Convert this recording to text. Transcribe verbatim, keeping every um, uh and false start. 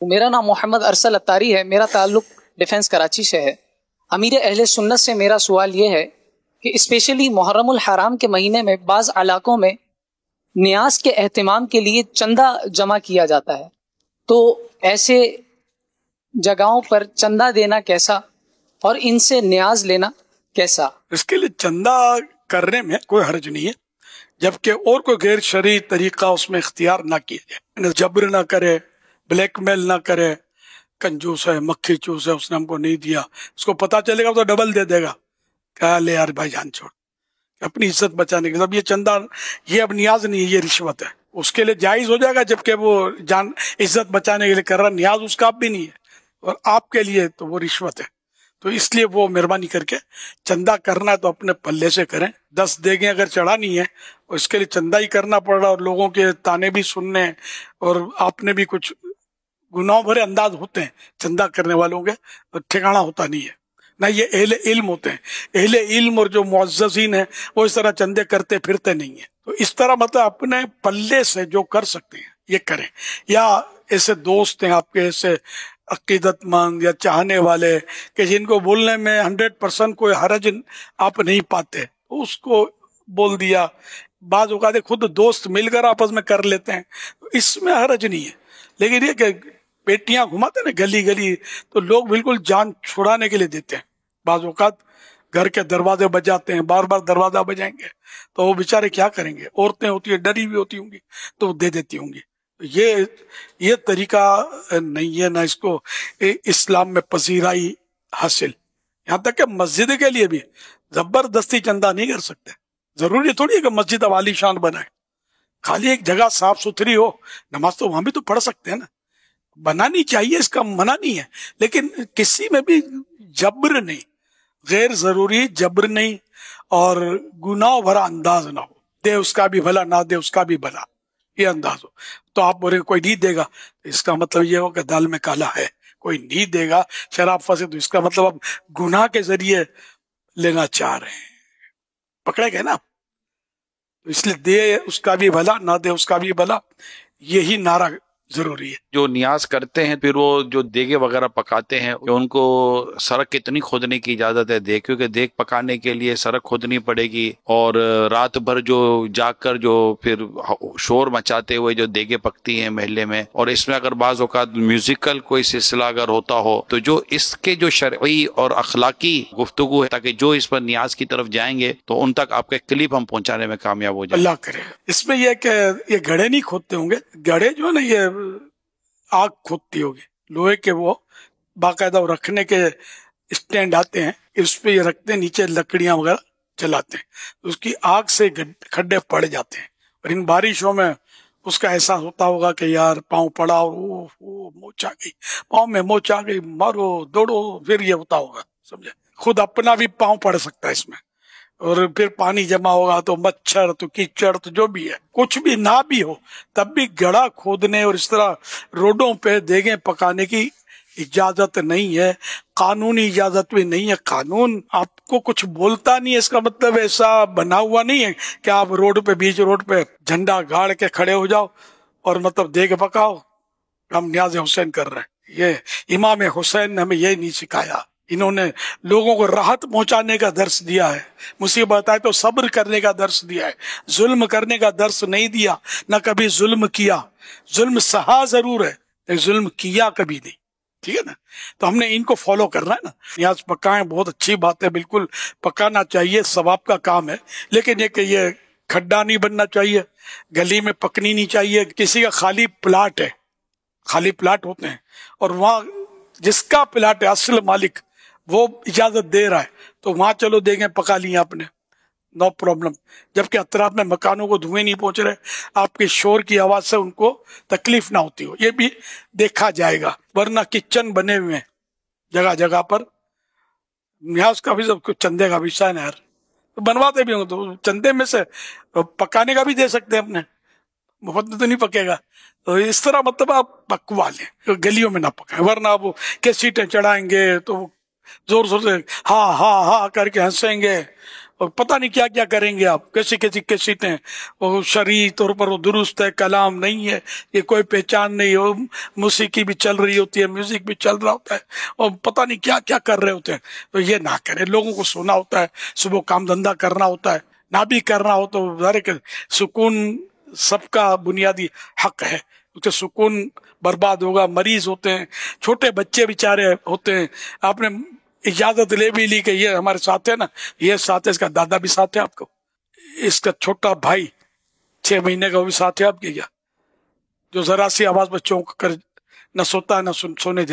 میرا نام محمد ارسل اتاری ہے، میرا تعلق ڈیفنس کراچی سے ہے۔ امیر اہل سنت سے میرا سوال یہ ہے کہ اسپیشلی محرم الحرام کے مہینے میں بعض علاقوں میں نیاز کے اہتمام کے لیے چندہ جمع کیا جاتا ہے، تو ایسے جگہوں پر چندہ دینا کیسا اور ان سے نیاز لینا کیسا؟ اس کے لیے چندہ کرنے میں کوئی حرج نہیں ہے، جبکہ اور کوئی غیر شرعی طریقہ اس میں اختیار نہ کیا جائے، جبر نہ کرے، بلیک میل نہ کرے، کنجوس ہے، مکھی چوس ہے، اس نے ہم کو نہیں دیا، اس کو پتا چلے گا تو ڈبل دے دے گا، کہا لے یار بھائی جان چھوڑ، اپنی عزت بچانے کے لیے۔ یہ چندہ، یہ اب نیاز نہیں ہے، یہ رشوت ہے، اس کے لیے جائز ہو جائے گا جبکہ وہ جان عزت بچانے کے لیے کر رہا، نیاز اس کا بھی نہیں ہے اور آپ کے لیے تو وہ رشوت ہے۔ تو اس لیے وہ مہربانی کر کے چندہ کرنا ہے تو اپنے پلے سے کریں، دس دیگیں اگر چڑھانی ہے اور اس کے لیے چندہ ہی کرنا پڑ رہا اور لوگوں کے تانے بھی سننے اور آپ نے بھی کچھ گناہ بھرے انداز ہوتے ہیں چندہ کرنے والوں کے، تو ٹھکانہ ہوتا نہیں ہے۔ نہ یہ اہل علم ہوتے ہیں، اہل علم اور جو معززین ہیں وہ اس طرح چندے کرتے پھرتے نہیں ہیں۔ تو اس طرح مطلب اپنے پلے سے جو کر سکتے ہیں یہ کریں، یا ایسے دوست ہیں آپ کے، ایسے عقیدت مند یا چاہنے والے کہ جن کو بولنے میں ہنڈریڈ پرسینٹ کوئی حرج آپ نہیں پاتے، تو اس کو بول دیا۔ بعض اوقات خود دوست مل کر آپس میں کر لیتے ہیں، اس میں حرج نہیں ہے۔ لیکن یہ کہ پیٹیاں گھماتے نا گلی گلی، تو لوگ بالکل جان چھڑانے کے لیے دیتے ہیں۔ بعض اوقات گھر کے دروازے بجاتے ہیں، بار بار دروازہ بجائیں گے تو وہ بیچارے کیا کریں گے، عورتیں ہوتی ہیں ڈری ہوئی ہوتی ہوں گی تو وہ دے دیتی ہوں گی۔ یہ یہ طریقہ نہیں ہے، نہ اس کو اسلام میں پذیرائی حاصل۔ یہاں تک کہ مسجد کے لیے بھی زبردستی چندہ نہیں کر سکتے، ضروری تھوڑی ہے کہ مسجد عالی شان بنائے، خالی ایک جگہ صاف ستھری ہو، نماز تو وہاں بھی تو پڑھ سکتے ہیں نا، بنانی چاہیے، اس کا منع نہیں ہے، لیکن کسی میں بھی جبر نہیں، غیر ضروری جبر نہیں، اور گناہ بھرا انداز نہ ہو، دے اس کا بھی بھلا نہ دے اس کا بھی بھلا، یہ انداز ہو۔ تو آپ بولے کوئی نہیں دے گا، اس کا مطلب یہ ہو کہ دال میں کالا ہے، کوئی نہیں دے گا شراب پھنسے، تو اس کا مطلب اب گناہ کے ذریعے لینا چاہ رہے ہیں، پکڑے گئے نا آپ۔ تو اس لیے دے اس کا بھی بھلا نہ دے اس کا بھی بھلا، یہی نعرہ ضروری ہے۔ جو نیاز کرتے ہیں پھر وہ جو دیگے وغیرہ پکاتے ہیں، کہ ان کو سڑک کتنی کھودنے کی اجازت ہے دیگ، کیونکہ دیگ پکانے کے لیے سڑک کھودنی پڑے گی، اور رات بھر جو جاگ کر جو پھر شور مچاتے ہوئے جو دیگیں پکتی ہیں محلے میں، اور اس میں اگر بعض اوقات میوزیکل کوئی سلسلہ اگر ہوتا ہو، تو جو اس کے جو شرعی اور اخلاقی گفتگو ہے، تاکہ جو اس پر نیاز کی طرف جائیں گے تو ان تک آپ کے کلپ ہم پہنچانے میں کامیاب ہو جائیں۔ اللہ کرے۔ اس میں یہ کہ یہ گھڑے نہیں کھودتے ہوں گے، گھڑے جو ہے نا یہ آگ کھودتی ہوگی، لوہے کے وہ باقاعدہ رکھنے کے اسٹینڈ آتے ہیں، اس پہ یہ رکھتے ہیں، نیچے لکڑیاں وغیرہ جلاتے ہیں، اس کی آگ سے کھڈے پڑ جاتے ہیں، اور ان بارشوں میں اس کا احساس ہوتا ہوگا کہ یار پاؤں پڑا اور او او موچ آ گئی، پاؤں میں موچ آ گئی، مارو دوڑو، پھر یہ ہوتا ہوگا، سمجھے؟ خود اپنا بھی پاؤں پڑ سکتا ہے اس میں، اور پھر پانی جمع ہوگا تو مچھر تو کیچڑ تو جو بھی ہے، کچھ بھی نہ بھی ہو تب بھی گڑھا کھودنے اور اس طرح روڈوں پہ دیگیں پکانے کی اجازت نہیں ہے، قانونی اجازت بھی نہیں ہے۔ قانون آپ کو کچھ بولتا نہیں ہے، اس کا مطلب ایسا بنا ہوا نہیں ہے کہ آپ روڈ پہ بیچ روڈ پہ جھنڈا گاڑ کے کھڑے ہو جاؤ اور مطلب دیگ پکاؤ، ہم نیاز حسین کر رہے ہیں۔ یہ امام حسین نے ہمیں یہ نہیں سکھایا، انہوں نے لوگوں کو راحت پہنچانے کا درس دیا ہے، مصیبت آئے تو صبر کرنے کا درس دیا ہے، ظلم کرنے کا درس نہیں دیا، نہ کبھی ظلم کیا، ظلم سہا ضرور ہے لیکن ظلم کیا کبھی نہیں، ٹھیک ہے نا؟ تو ہم نے ان کو فالو کرنا ہے نا، نیاز پکائیں، بہت اچھی بات ہے، بالکل پکانا چاہیے، ثواب کا کام ہے، لیکن یہ کہ یہ کھڈا نہیں بننا چاہیے، گلی میں پکنی نہیں چاہیے۔ کسی کا خالی پلاٹ ہے، خالی پلاٹ ہوتے ہیں، اور وہاں جس کا پلاٹ ہے اصل مالک وہ اجازت دے رہا ہے تو وہاں چلو دیگیں پکا لی آپ نے، نو پرابلم، جبکہ اطراف میں مکانوں کو دھوئیں نہیں پہنچ رہے، آپ کے شور کی آواز سے ان کو تکلیف نہ ہوتی ہو، یہ بھی دیکھا جائے گا۔ ورنہ کچن بنے ہوئے ہیں جگہ جگہ پر، نیاز کا بھی سب کچھ چندے کا بھی شان ہے، تو بنواتے بھی ہوں تو چندے میں سے پکانے کا بھی دے سکتے ہیں اپنے، مفت میں تو نہیں پکے گا۔ تو اس طرح مطلب آپ پکوا لیں، گلیوں میں نہ پکائیں، ورنہ آپ کیسیٹیں چڑھائیں گے تو زور زور سے ہاں ہاں ہاں کر کے ہنسیں گے اور پتہ نہیں کیا کیا کریں گے آپ، کیسی کیسی کیسٹیں، وہ شرعی طور پر وہ درست ہے، کلام نہیں ہے، یہ کوئی پہچان نہیں، وہ موسیقی بھی چل رہی ہوتی ہے، میوزک بھی چل رہا ہوتا ہے، اور پتہ نہیں کیا کیا کر رہے ہوتے ہیں. تو یہ نہ کریں. لوگوں کو سونا ہوتا ہے، صبح کام دھندا کرنا ہوتا ہے، نہ بھی کرنا ہو تو ظاہر ہے کہ سکون سب کا بنیادی حق ہے، کیونکہ سکون برباد ہوگا. مریض ہوتے ہیں، چھوٹے بچے بیچارے ہوتے ہیں. آپ نے اجازت لے بھی لی کہ یہ ہمارے ساتھ ہے نا، یہ ساتھ ہے، اس کا دادا بھی ساتھ ہے آپ کو، اس کا چھوٹا بھائی چھ مہینے کا وہ بھی ساتھ ہے آپ کے، کیا جو ذرا سی آواز پر چونک کر نہ سوتا ہے نہ سونے دیتا.